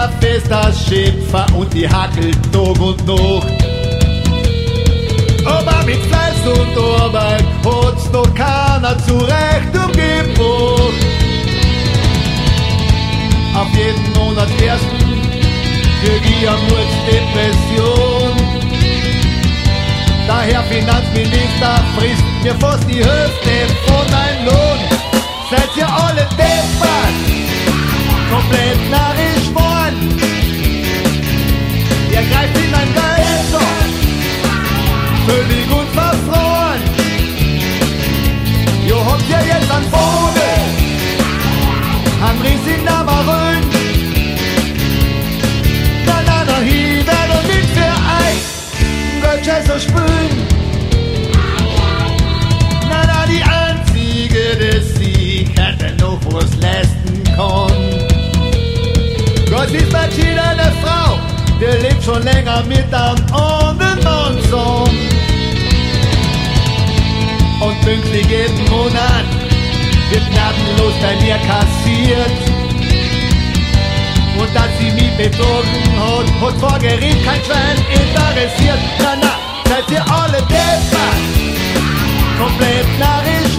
Winter fest das Schiffer und die hackelt Tag und Nacht. Aber mit Fleiß und Arbeit hat's noch keiner zurecht umgebracht. Auf jeden Monat ersten krieg ich eine Mordsdepression. Der Herr Finanzminister frisst mir fast die Hälfte von meinem Lohn. Seid ihr alle deppert, komplett narrisch worden. Ihr greift in ein Geldstock, völlig unverfroren. Ihr habt ja jetzt einen Vogel, einen riesigen Amarön. Na, hier wird und nicht für ein Götze so spülen. Na, die einzige, dass sie hätte noch was leisten kann. Gott ist bei China eine Frau, der lebt schon länger mit einem anderen Mann zusammen. Und pünktlich jeden Monat wird gnadenlos bei mir kassiert. Und dass sie mich betrogen hat vor Gericht kein Schwein interessiert. Na, seid ihr alle deppert, komplett narrisch